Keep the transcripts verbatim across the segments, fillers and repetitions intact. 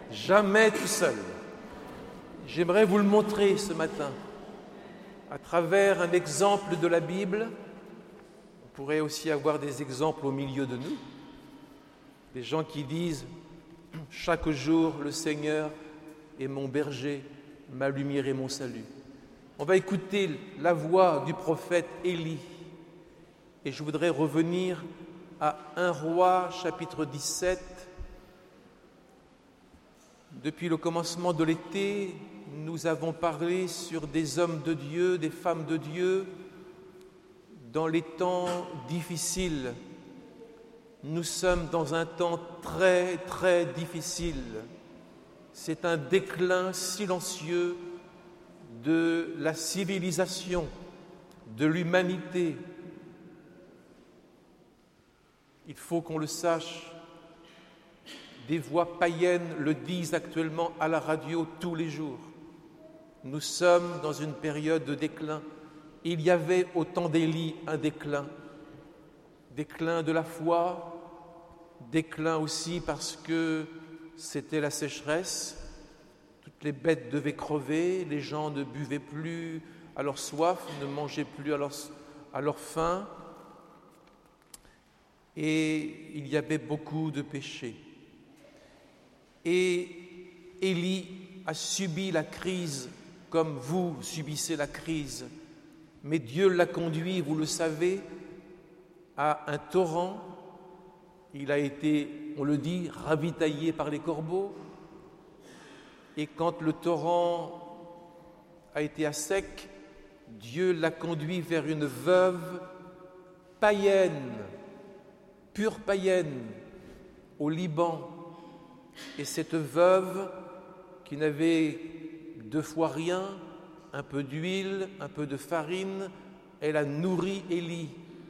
jamais tout seul. J'aimerais vous le montrer ce matin à travers un exemple de la Bible. On pourrait aussi avoir des exemples au milieu de nous, des gens qui disent « Chaque jour, le Seigneur est mon berger, ma lumière et mon salut ». On va écouter la voix du prophète Élie. Et je voudrais revenir à un roi, chapitre dix-sept. Depuis le commencement de l'été, nous avons parlé sur des hommes de Dieu, des femmes de Dieu, dans les temps difficiles. Nous sommes dans un temps très, très difficile. C'est un déclin silencieux de la civilisation, de l'humanité. Il faut qu'on le sache. Des voix païennes le disent actuellement à la radio tous les jours. Nous sommes dans une période de déclin. Il y avait au temps d'Élie un déclin. Déclin de la foi, déclin aussi parce que c'était la sécheresse. Toutes les bêtes devaient crever, les gens ne buvaient plus à leur soif, ne mangeaient plus à leur, à leur faim. Et il y avait beaucoup de péchés. Et Élie a subi la crise comme vous subissez la crise. Mais Dieu l'a conduit, vous le savez, à un torrent. Il a été, on le dit, ravitaillé par les corbeaux. Et quand le torrent a été à sec, Dieu l'a conduit vers une veuve païenne, pure païenne, au Liban. Et cette veuve, qui n'avait deux fois rien, un peu d'huile, un peu de farine, elle a nourri Élie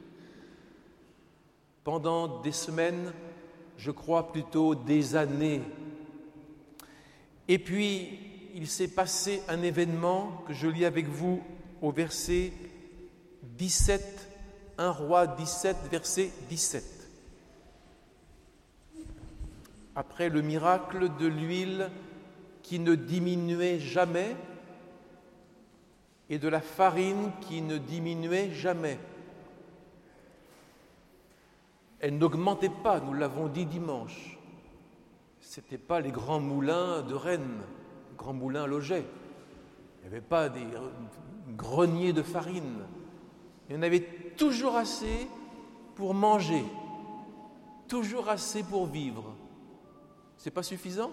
pendant des semaines, je crois plutôt des années. Et puis, il s'est passé un événement que je lis avec vous au verset dix-sept, un roi dix-sept, verset dix-sept. Après le miracle de l'huile qui ne diminuait jamais et de la farine qui ne diminuait jamais. Elle n'augmentait pas, nous l'avons dit dimanche. Ce n'étaient pas les grands moulins de Rennes, les grands moulins Loget. Il n'y avait pas des greniers de farine. Il y en avait toujours assez pour manger, toujours assez pour vivre. C'est pas suffisant?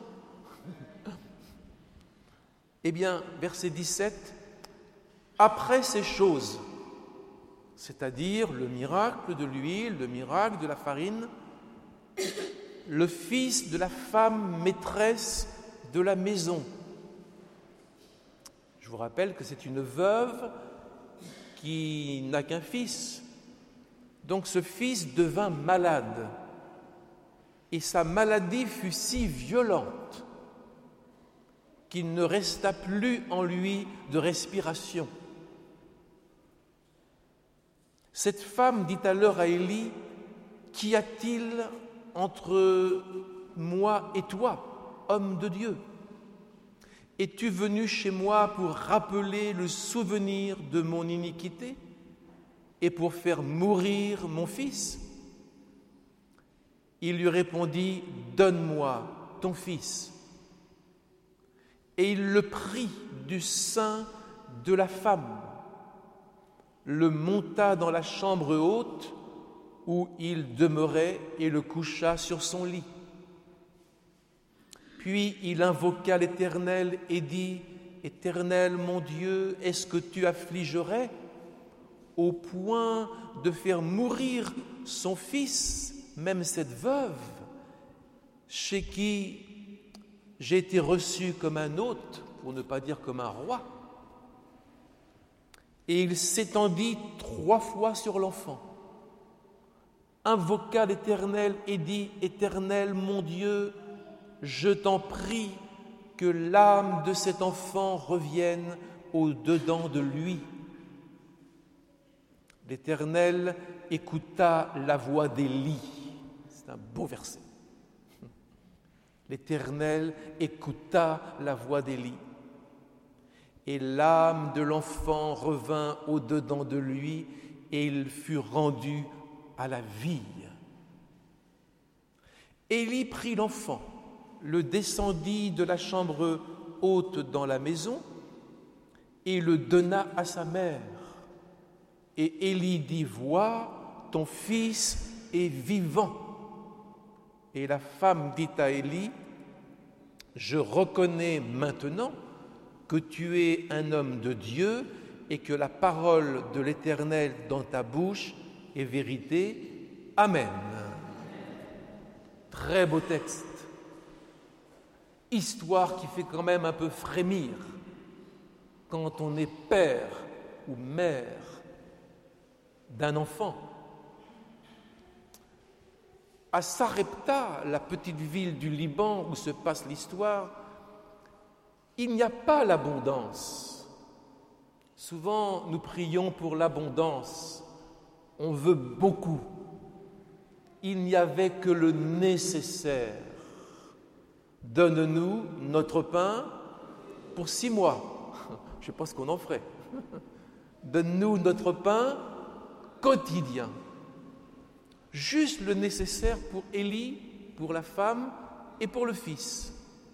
Eh bien, verset dix-sept, après ces choses, c'est-à-dire le miracle de l'huile, le miracle de la farine, le fils de la femme maîtresse de la maison. Je vous rappelle que c'est une veuve qui n'a qu'un fils. Donc ce fils devint malade. Et sa maladie fut si violente qu'il ne resta plus en lui de respiration. Cette femme dit alors à Élie, « Qu'y a-t-il entre moi et toi, homme de Dieu? Es-tu venu chez moi pour rappeler le souvenir de mon iniquité et pour faire mourir mon fils ?» Il lui répondit, « Donne-moi ton fils. » Et il le prit du sein de la femme, le monta dans la chambre haute où il demeurait et le coucha sur son lit. Puis il invoqua l'Éternel et dit, « Éternel, mon Dieu, est-ce que tu affligerais au point de faire mourir son fils, même cette veuve, chez qui j'ai été reçu comme un hôte, pour ne pas dire comme un roi. » Et il s'étendit trois fois sur l'enfant, invoqua l'Éternel et dit, « Éternel, mon Dieu, je t'en prie que l'âme de cet enfant revienne au-dedans de lui. » L'Éternel écouta la voix d'Élie. C'est un beau verset. L'Éternel écouta la voix d'Élie. Et l'âme de l'enfant revint au-dedans de lui, et il fut rendu à la vie. Élie prit l'enfant, le descendit de la chambre haute dans la maison, et le donna à sa mère. Et Élie dit, « Vois, ton fils est vivant. » Et la femme dit à Élie, « Je reconnais maintenant que tu es un homme de Dieu et que la parole de l'Éternel dans ta bouche est vérité. Amen. » Très beau texte. Histoire qui fait quand même un peu frémir quand on est père ou mère d'un enfant. À Sarepta, la petite ville du Liban où se passe l'histoire, il n'y a pas l'abondance. Souvent, nous prions pour l'abondance. On veut beaucoup. Il n'y avait que le nécessaire. Donne-nous notre pain pour six mois. Je ne sais pas ce qu'on en ferait. Donne-nous notre pain quotidien. Juste le nécessaire pour Élie, pour la femme et pour le fils.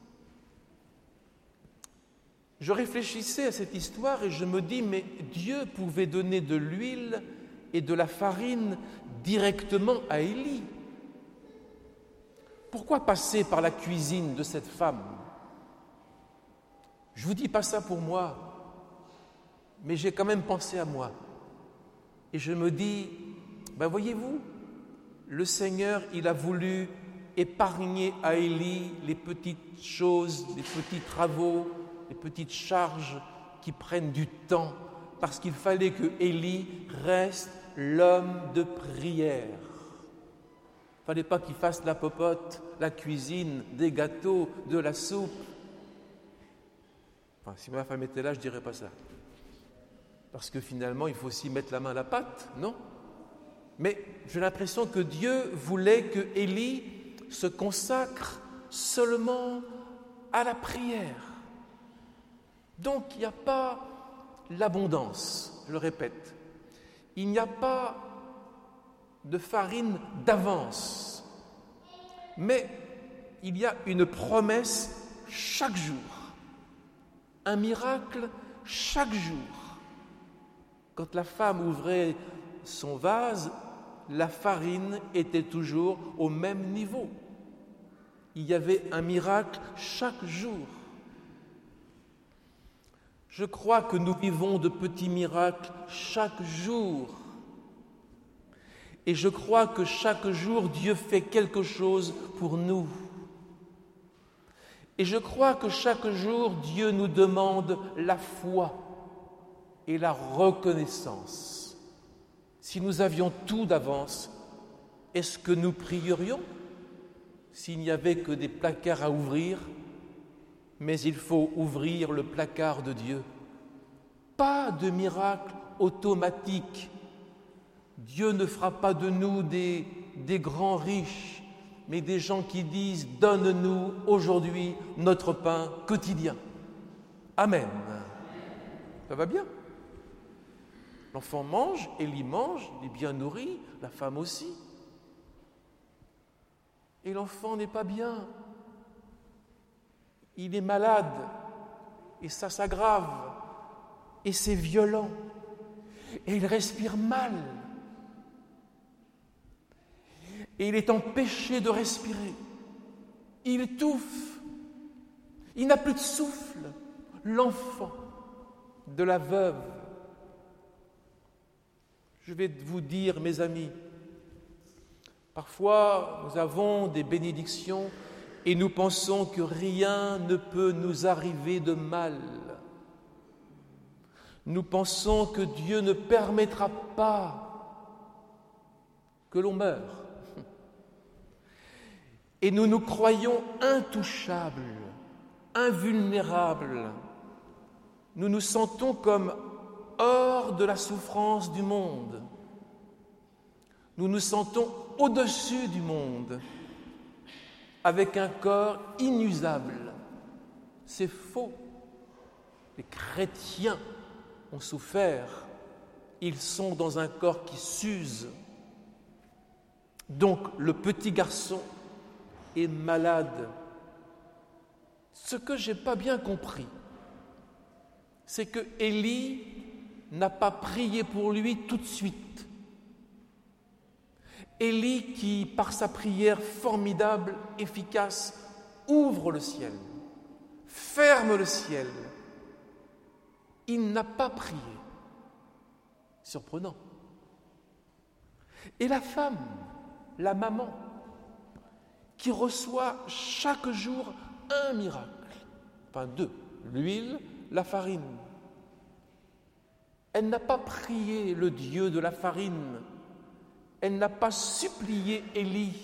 Je réfléchissais à cette histoire et je me dis, mais Dieu pouvait donner de l'huile et de la farine directement à Élie. Pourquoi passer par la cuisine de cette femme? Je ne vous dis pas ça pour moi, mais j'ai quand même pensé à moi. Et je me dis, ben voyez-vous, le Seigneur, il a voulu épargner à Élie les petites choses, les petits travaux, les petites charges qui prennent du temps, parce qu'il fallait que Élie reste l'homme de prière. Il ne fallait pas qu'il fasse la popote, la cuisine, des gâteaux, de la soupe. Enfin, si ma femme était là, je ne dirais pas ça. Parce que finalement, il faut aussi mettre la main à la pâte, non? Mais j'ai l'impression que Dieu voulait que Élie se consacre seulement à la prière. Donc, il n'y a pas l'abondance, je le répète. Il n'y a pas de farine d'avance. Mais il y a une promesse chaque jour. Un miracle chaque jour. Quand la femme ouvrait son vase, la farine était toujours au même niveau. Il y avait un miracle chaque jour. Je crois que nous vivons de petits miracles chaque jour. Et je crois que chaque jour, Dieu fait quelque chose pour nous. Et je crois que chaque jour, Dieu nous demande la foi et la reconnaissance. Si nous avions tout d'avance, est-ce que nous prierions s'il n'y avait que des placards à ouvrir? Mais il faut ouvrir le placard de Dieu. Pas de miracle automatique. Dieu ne fera pas de nous des, des grands riches, mais des gens qui disent « Donne-nous aujourd'hui notre pain quotidien ». Amen. Ça va bien? L'enfant mange, Élie mange, il est bien nourri, la femme aussi. Et l'enfant n'est pas bien. Il est malade, et ça s'aggrave, et c'est violent, et il respire mal. Et il est empêché de respirer. Il étouffe. Il n'a plus de souffle. L'enfant de la veuve. Je vais vous dire, mes amis, parfois nous avons des bénédictions et nous pensons que rien ne peut nous arriver de mal. Nous pensons que Dieu ne permettra pas que l'on meure. Et nous nous croyons intouchables, invulnérables. Nous nous sentons comme hors de la souffrance du monde. Nous nous sentons au-dessus du monde. avec un corps inusable. C'est faux. Les chrétiens ont souffert. Ils sont dans un corps qui s'use. Donc le petit garçon est malade. Ce que je n'ai pas bien compris, c'est que Élie n'a pas prié pour lui tout de suite. Élie qui, par sa prière formidable, efficace, ouvre le ciel, ferme le ciel. Il n'a pas prié. Surprenant. Et la femme, la maman, qui reçoit chaque jour un miracle, enfin deux, l'huile, la farine. Elle n'a pas prié le Dieu de la farine. Elle n'a pas supplié Élie.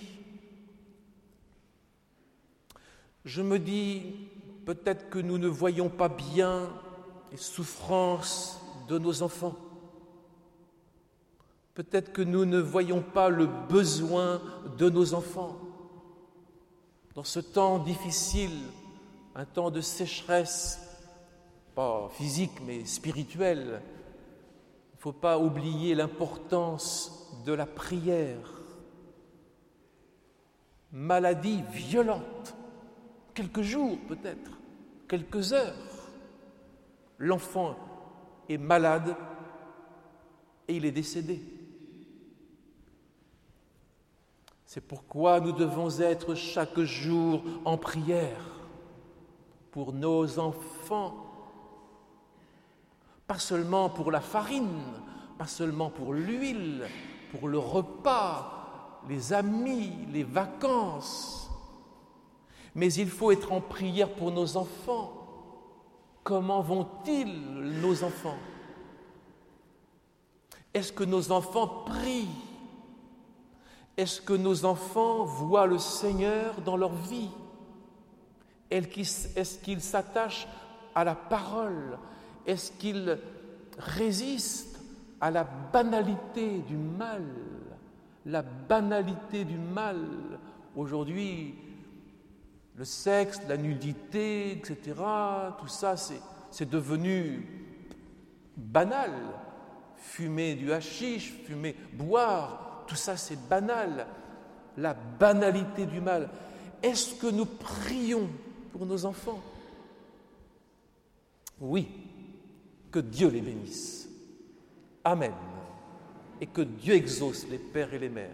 Je me dis, peut-être que nous ne voyons pas bien les souffrances de nos enfants. Peut-être que nous ne voyons pas le besoin de nos enfants. Dans ce temps difficile, un temps de sécheresse, pas physique mais spirituelle, il ne faut pas oublier l'importance de la prière. Maladie violente, quelques jours peut-être, quelques heures. L'enfant est malade et il est décédé. C'est pourquoi nous devons être chaque jour en prière pour nos enfants, pas seulement pour la farine, pas seulement pour l'huile, pour le repas, les amis, les vacances, mais il faut être en prière pour nos enfants. Comment vont-ils, nos enfants? Est-ce que nos enfants prient? Est-ce que nos enfants voient le Seigneur dans leur vie? Est-ce qu'ils s'attachent à la parole? Est-ce qu'ils résistent à la banalité du mal? La banalité du mal. Aujourd'hui, le sexe, la nudité, et cetera, tout ça, c'est, c'est devenu banal. Fumer du hashish, fumer, boire, tout ça, c'est banal. La banalité du mal. Est-ce que nous prions pour nos enfants? Oui, que Dieu les bénisse. Amen. Et que Dieu exauce les pères et les mères.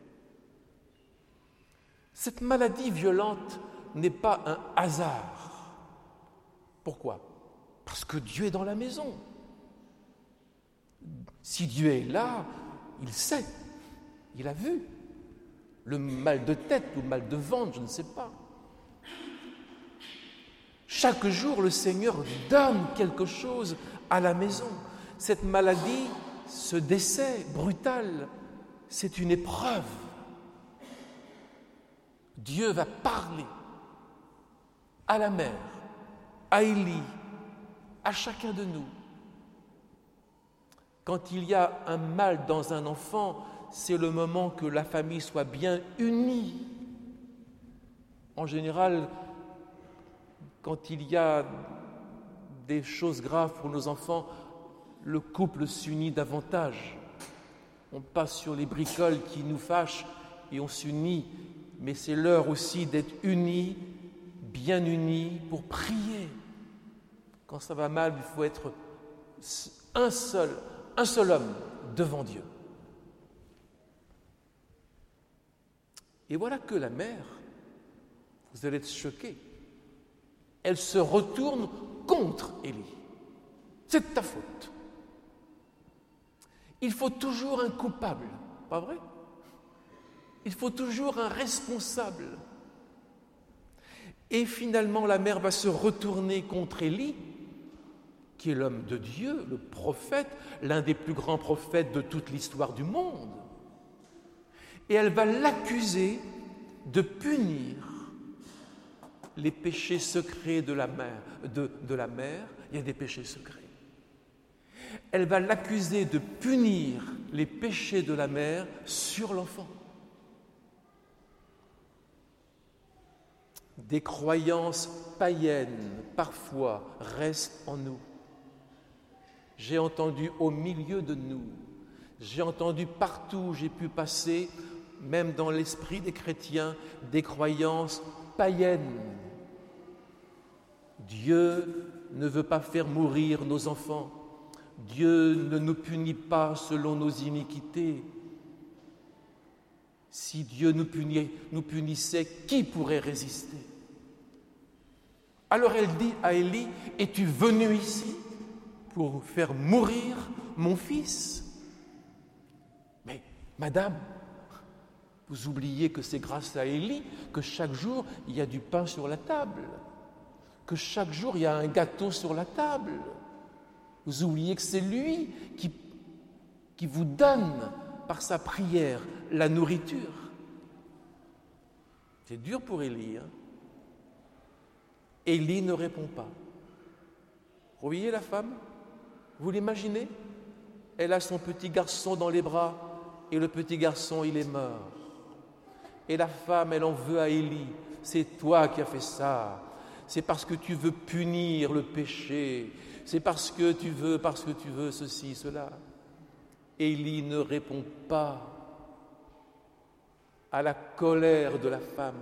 Cette maladie violente n'est pas un hasard. Pourquoi? Parce que Dieu est dans la maison. Si Dieu est là, il sait, il a vu. Le mal de tête ou le mal de ventre, je ne sais pas. Chaque jour, le Seigneur donne quelque chose à la maison. Cette maladie, ce décès brutal, c'est une épreuve. Dieu va parler à la mère, à Élie, à chacun de nous. Quand il y a un mal dans un enfant, c'est le moment que la famille soit bien unie. En général, quand il y a des choses graves pour nos enfants, le couple s'unit davantage. On passe sur les bricoles qui nous fâchent et on s'unit. Mais c'est l'heure aussi d'être unis, bien unis, pour prier. Quand ça va mal, il faut être un seul, un seul homme devant Dieu. Et voilà que la mère, vous allez être choqués, elle se retourne contre Élie. C'est de ta faute. Il faut toujours un coupable, pas vrai? Il faut toujours un responsable. Et finalement, la mère va se retourner contre Élie, qui est l'homme de Dieu, le prophète, l'un des plus grands prophètes de toute l'histoire du monde. Et elle va l'accuser de punir les péchés secrets de la mère. De, de la mère, il y a des péchés secrets. Elle va l'accuser de punir les péchés de la mère sur l'enfant. des croyances païennes, parfois, restent en nous. J'ai entendu au milieu de nous, j'ai entendu partout où j'ai pu passer, même dans l'esprit des chrétiens, des croyances païennes. Dieu ne veut pas faire mourir nos enfants. Dieu ne nous punit pas selon nos iniquités. Si Dieu nous, punit, nous punissait, qui pourrait résister? Alors elle dit à Élie, « Es-tu venu ici pour faire mourir mon fils ?» Mais, madame, vous oubliez que c'est grâce à Élie que chaque jour, il y a du pain sur la table, que chaque jour, il y a un gâteau sur la table. Vous oubliez que c'est lui qui, qui vous donne, par sa prière, la nourriture. C'est dur pour Élie. Hein? Élie ne répond pas. Vous voyez la femme? Vous l'imaginez? Elle a son petit garçon dans les bras et le petit garçon, il est mort. Et la femme, elle en veut à Élie. C'est toi qui as fait ça. C'est parce que tu veux punir le péché. C'est parce que tu veux, parce que tu veux ceci, cela. Élie ne répond pas à la colère de la femme.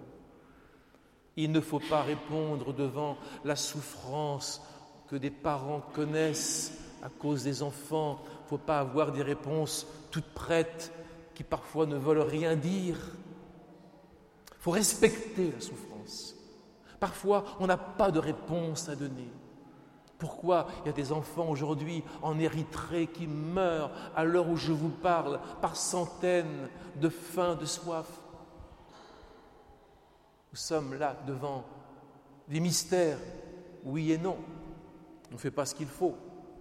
Il ne faut pas répondre devant la souffrance que des parents connaissent à cause des enfants. Il ne faut pas avoir des réponses toutes prêtes qui parfois ne veulent rien dire. Il faut respecter la souffrance. Parfois, on n'a pas de réponse à donner. Pourquoi il y a des enfants aujourd'hui en Érythrée qui meurent à l'heure où je vous parle par centaines de faim, de soif? Nous sommes là devant des mystères, oui et non. On ne fait pas ce qu'il faut.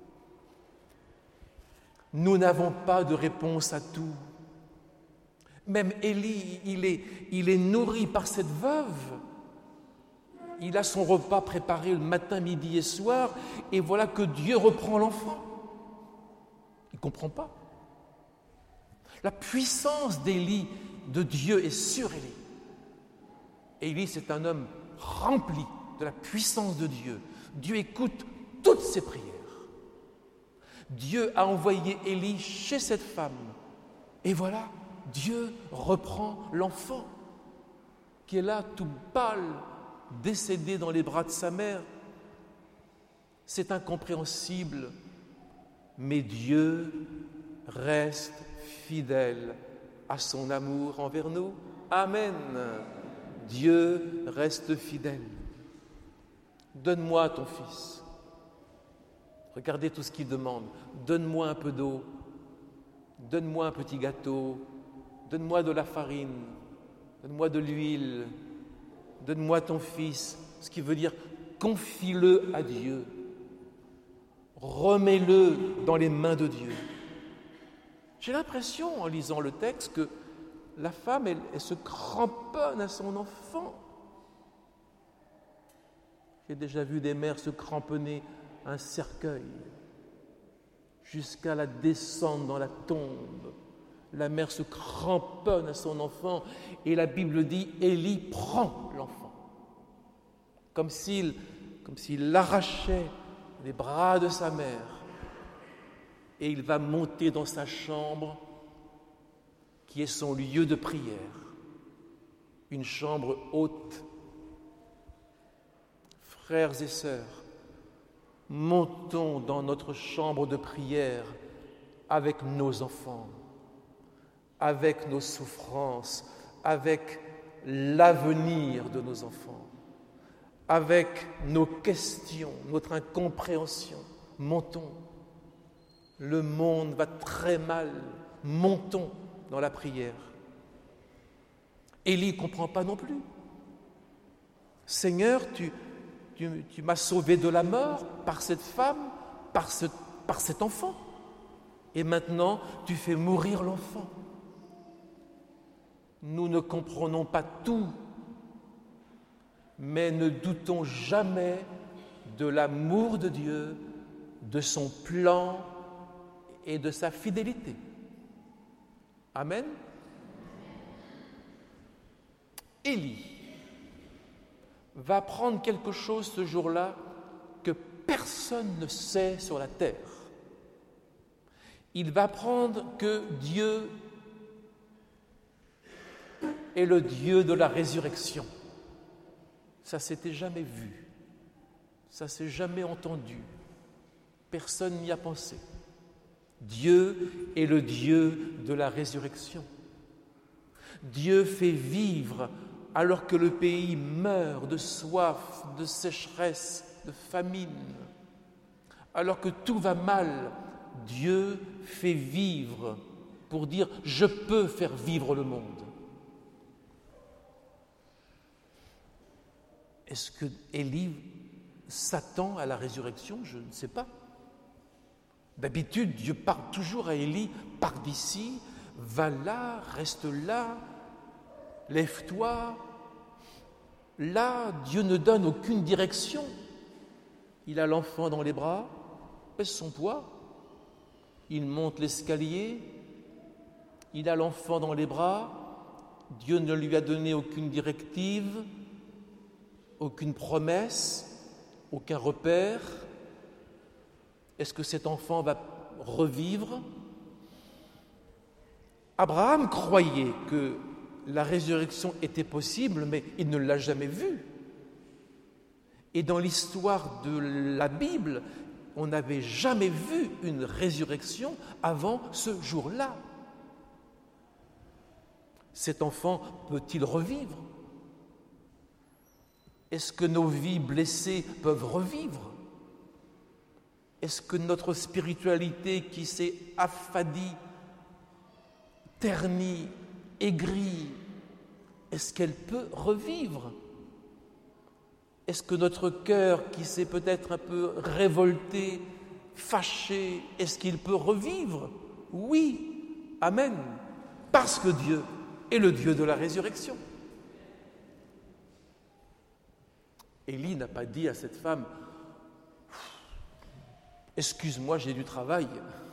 Nous n'avons pas de réponse à tout. Même Élie, il est, il est nourri par cette veuve. Il a son repas préparé le matin, midi et soir, et voilà que Dieu reprend l'enfant. Il ne comprend pas. La puissance d'Élie, de Dieu, est sur Élie. Élie, c'est un homme rempli de la puissance de Dieu. Dieu écoute toutes ses prières. Dieu a envoyé Élie chez cette femme. Et voilà, Dieu reprend l'enfant qui est là, tout pâle, décédé dans les bras de sa mère. C'est incompréhensible, mais Dieu reste fidèle à son amour envers nous. Amen. Dieu reste fidèle. Donne-moi ton fils. Regardez tout ce qu'il demande. Donne-moi un peu d'eau. Donne-moi un petit gâteau. Donne-moi de la farine. Donne-moi de l'huile. Donne-moi ton fils. Ce qui veut dire confie-le à Dieu. Remets-le dans les mains de Dieu. J'ai l'impression, en lisant le texte, que la femme, elle, elle se cramponne à son enfant. J'ai déjà vu des mères se cramponner à un cercueil jusqu'à la descendre dans la tombe. La mère se cramponne à son enfant et la Bible dit « Élie prend l'enfant » comme s'il, comme s'il l'arrachait des bras de sa mère et il va monter dans sa chambre qui est son lieu de prière, une chambre haute. Frères et sœurs, montons dans notre chambre de prière avec nos enfants, avec nos souffrances, avec l'avenir de nos enfants, avec nos questions, notre incompréhension. Montons. Le monde va très mal. Montons dans la prière. Élie ne comprend pas non plus. Seigneur, tu, tu, tu m'as sauvé de la mort par cette femme, par, ce, par cet enfant. Et maintenant, tu fais mourir l'enfant. Nous ne comprenons pas tout, mais ne doutons jamais de l'amour de Dieu, de son plan et de sa fidélité. Amen. Élie, va apprendre quelque chose ce jour-là que personne ne sait sur la terre. Il va apprendre que Dieu est le Dieu de la résurrection. Ça s'était jamais vu, ça s'est jamais entendu, personne n'y a pensé. Dieu est le Dieu de la résurrection. Dieu fait vivre alors que le pays meurt de soif, de sécheresse, de famine. Alors que tout va mal, Dieu fait vivre pour dire « je peux faire vivre le monde ». Est-ce que Élie s'attend à la résurrection? Je ne sais pas. D'habitude, Dieu parle toujours à Élie, pars d'ici, va là, reste là, lève-toi. Là, Dieu ne donne aucune direction. Il a l'enfant dans les bras, pèse son poids, il monte l'escalier, il a l'enfant dans les bras, Dieu ne lui a donné aucune directive, aucune promesse, aucun repère. Est-ce que cet enfant va revivre? Abraham croyait que la résurrection était possible, mais il ne l'a jamais vue. Et dans l'histoire de la Bible, on n'avait jamais vu une résurrection avant ce jour-là. Cet enfant peut-il revivre? Est-ce que nos vies blessées peuvent revivre? Est-ce que notre spiritualité qui s'est affadie, ternie, aigrie, est-ce qu'elle peut revivre? Est-ce que notre cœur qui s'est peut-être un peu révolté, fâché, est-ce qu'il peut revivre? Oui, amen, parce que Dieu est le Dieu de la résurrection. Élie n'a pas dit à cette femme « Excuse-moi, j'ai du travail.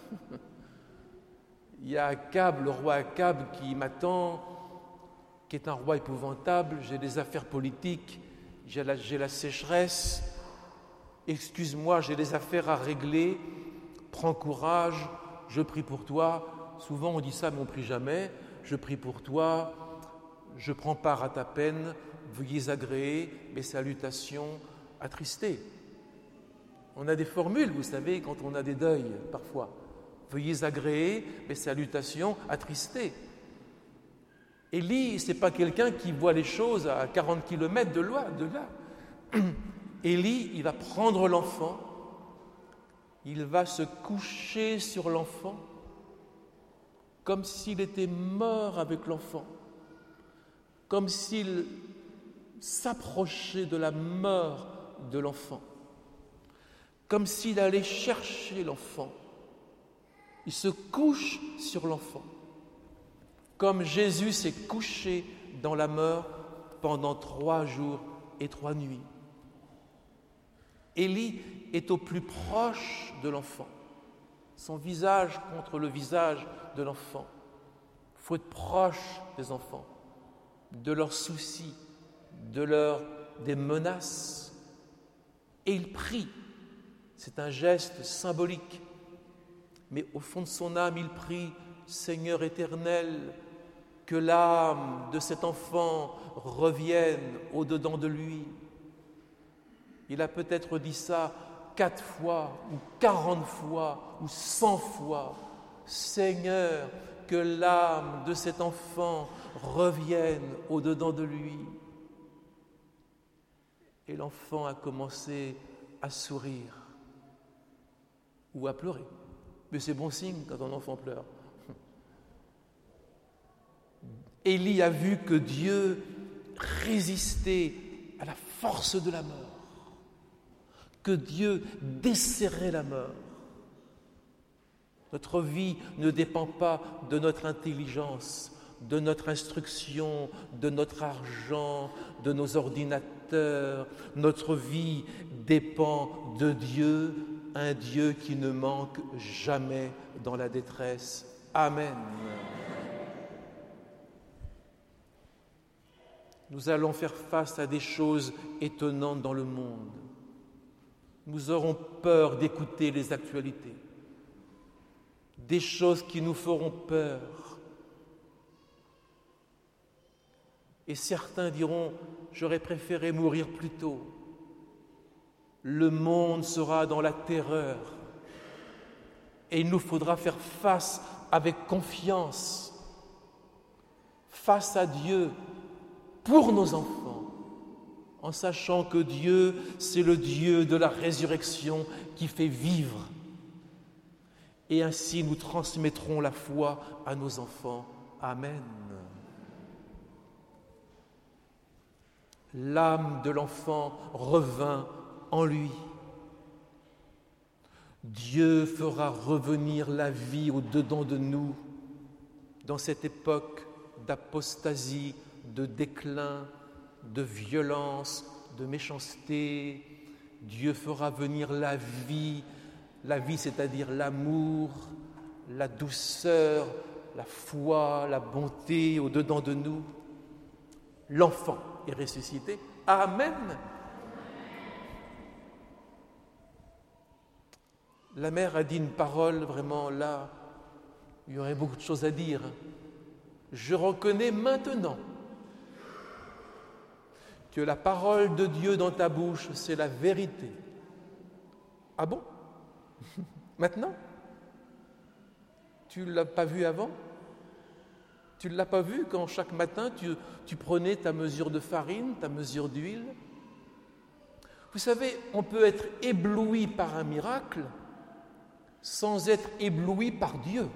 Il y a Akab, le roi Akab qui m'attend, qui est un roi épouvantable, j'ai des affaires politiques, j'ai la, j'ai la sécheresse. Excuse-moi, j'ai des affaires à régler. Prends courage, je prie pour toi. » Souvent on dit ça, mais on ne prie jamais. Je prie pour toi, je prends part à ta peine, veuillez agréer mes salutations attristées. On a des formules, vous savez, quand on a des deuils, parfois. Veuillez agréer mes salutations attristées. Élie, ce n'est pas quelqu'un qui voit les choses à quarante kilomètres de là. De là. Élie, il va prendre l'enfant, il va se coucher sur l'enfant, comme s'il était mort avec l'enfant, comme s'il s'approchait de la mort de l'enfant, comme s'il allait chercher l'enfant. Il se couche sur l'enfant, comme Jésus s'est couché dans la mort pendant trois jours et trois nuits. Élie est au plus proche de l'enfant, son visage contre le visage de l'enfant. Il faut être proche des enfants, de leurs soucis, de leurs des menaces. Et il prie. C'est un geste symbolique. Mais au fond de son âme, il prie « Seigneur éternel, que l'âme de cet enfant revienne au-dedans de lui. » Il a peut-être dit ça quatre fois, ou quarante fois, ou cent fois. « Seigneur, que l'âme de cet enfant revienne au-dedans de lui. » Et l'enfant a commencé à sourire ou à pleurer. Mais c'est bon signe quand un enfant pleure. Élie a vu que Dieu résistait à la force de la mort, que Dieu desserrait la mort. Notre vie ne dépend pas de notre intelligence, de notre instruction, de notre argent, de nos ordinateurs. Notre vie dépend de Dieu, un Dieu qui ne manque jamais dans la détresse. Amen. nous allons faire face à des choses étonnantes dans le monde. Nous aurons peur d'écouter les actualités, des choses qui nous feront peur. Et certains diront, j'aurais préféré mourir plus tôt. Le monde sera dans la terreur et il nous faudra faire face avec confiance, face à Dieu, pour nos enfants, en sachant que Dieu, c'est le Dieu de la résurrection qui fait vivre. Et ainsi nous transmettrons la foi à nos enfants. Amen. L'âme de l'enfant revint en lui. Dieu fera revenir la vie au-dedans de nous dans cette époque d'apostasie, de déclin, de violence, de méchanceté. Dieu fera venir la vie, la vie c'est-à-dire l'amour, la douceur, la foi, la bonté au-dedans de nous. L'enfant est ressuscité. Amen. La mère a dit une parole, vraiment là, il y aurait beaucoup de choses à dire. Je reconnais maintenant que la parole de Dieu dans ta bouche, c'est la vérité. Ah bon? Maintenant? Tu ne l'as pas vu avant? Tu ne l'as pas vu quand chaque matin tu, tu prenais ta mesure de farine, ta mesure d'huile? Vous savez, on peut être ébloui par un miracle sans être ébloui par Dieu.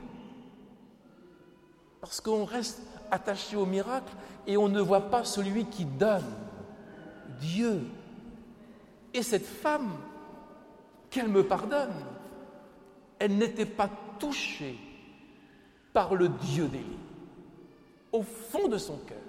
Parce qu'on reste attaché au miracle et on ne voit pas celui qui donne, Dieu. Et cette femme, qu'elle me pardonne, elle n'était pas touchée par le Dieu d'Élie, au fond de son cœur.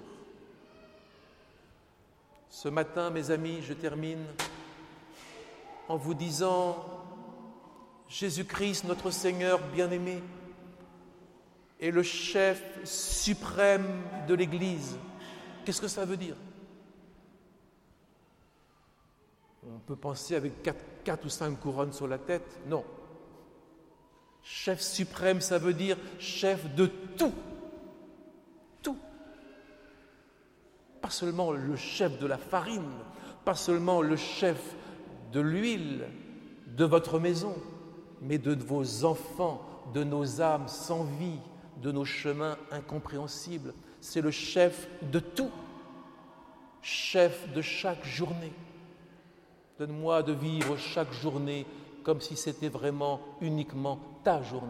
Ce matin, mes amis, je termine en vous disant, Jésus-Christ, notre Seigneur bien-aimé, est le chef suprême de l'Église. Qu'est-ce que ça veut dire? On peut penser avec quatre, quatre ou cinq couronnes sur la tête. Non. Chef suprême, ça veut dire chef de tout. Tout. Pas seulement le chef de la farine, pas seulement le chef de l'huile de votre maison, mais de vos enfants, de nos âmes sans vie, de nos chemins incompréhensibles. C'est le chef de tout, chef de chaque journée. Donne-moi de vivre chaque journée comme si c'était vraiment uniquement ta journée.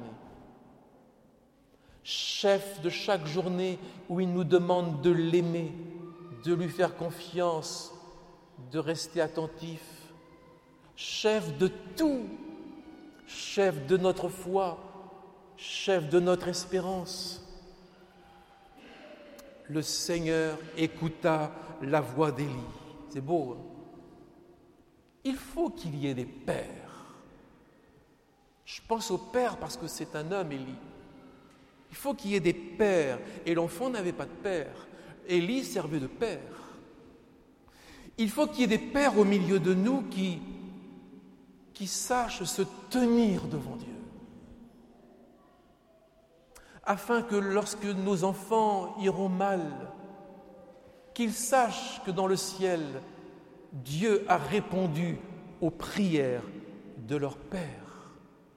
Chef de chaque journée où il nous demande de l'aimer, de lui faire confiance, de rester attentif. Chef de tout, chef de notre foi, chef de notre espérance. Le Seigneur écouta la voix d'Élie. C'est beau, hein? Il faut qu'il y ait des pères. Je pense au père parce que c'est un homme, Élie. Il faut qu'il y ait des pères. Et l'enfant n'avait pas de père. Élie servait de père. Il faut qu'il y ait des pères au milieu de nous qui, qui sachent se tenir devant Dieu. Afin que lorsque nos enfants iront mal, qu'ils sachent que dans le ciel, Dieu a répondu aux prières de leur Père.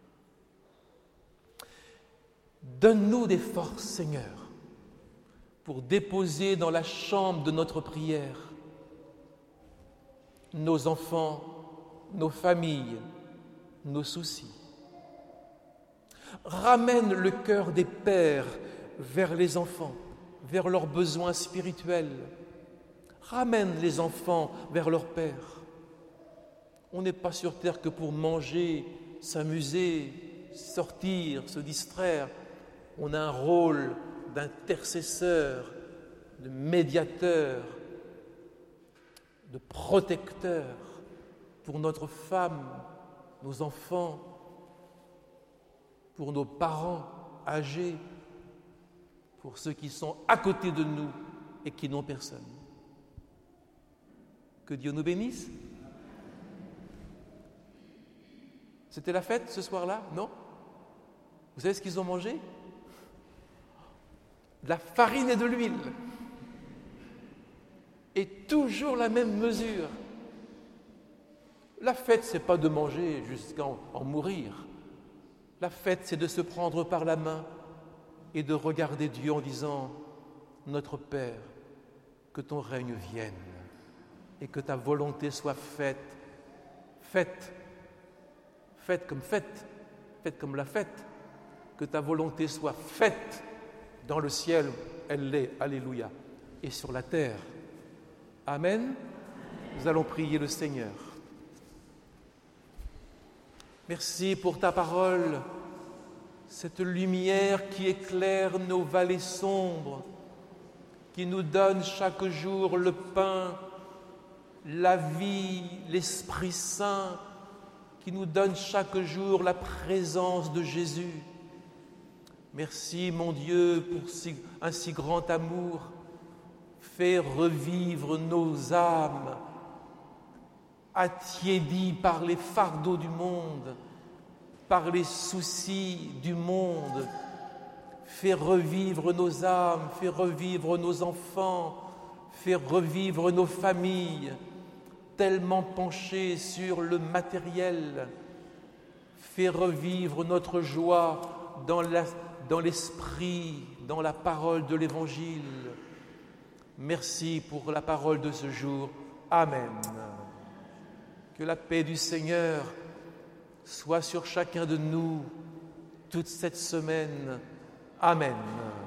Donne-nous des forces, Seigneur, pour déposer dans la chambre de notre prière nos enfants, nos familles, nos soucis. Ramène le cœur des pères vers les enfants, vers leurs besoins spirituels. Ramène les enfants vers leur père. On n'est pas sur terre que pour manger, s'amuser, sortir, se distraire. On a un rôle d'intercesseur, de médiateur, de protecteur pour notre femme, nos enfants, pour nos parents âgés, pour ceux qui sont à côté de nous et qui n'ont personne. Que Dieu nous bénisse. C'était la fête ce soir-là? Non? Vous savez ce qu'ils ont mangé? De la farine et de l'huile. Et toujours la même mesure. La fête, c'est pas de manger jusqu'à en, en mourir. La fête, c'est de se prendre par la main et de regarder Dieu en disant « Notre Père, que ton règne vienne et que ta volonté soit faite. Faite, faite comme faite, faite comme la fête. Que ta volonté soit faite dans le ciel, elle l'est, alléluia, et sur la terre. » Amen. Nous allons prier le Seigneur. Merci pour ta parole, cette lumière qui éclaire nos vallées sombres, qui nous donne chaque jour le pain, la vie, l'Esprit Saint, qui nous donne chaque jour la présence de Jésus. Merci, mon Dieu, pour si, un si grand amour. Fais revivre nos âmes, attiédies par les fardeaux du monde, par les soucis du monde. Fais revivre nos âmes, fais revivre nos enfants, fais revivre nos familles, tellement penchées sur le matériel. Fais revivre notre joie dans, la, dans l'esprit, dans la parole de l'Évangile. Merci pour la parole de ce jour. Amen. Que la paix du Seigneur soit sur chacun de nous toute cette semaine. Amen.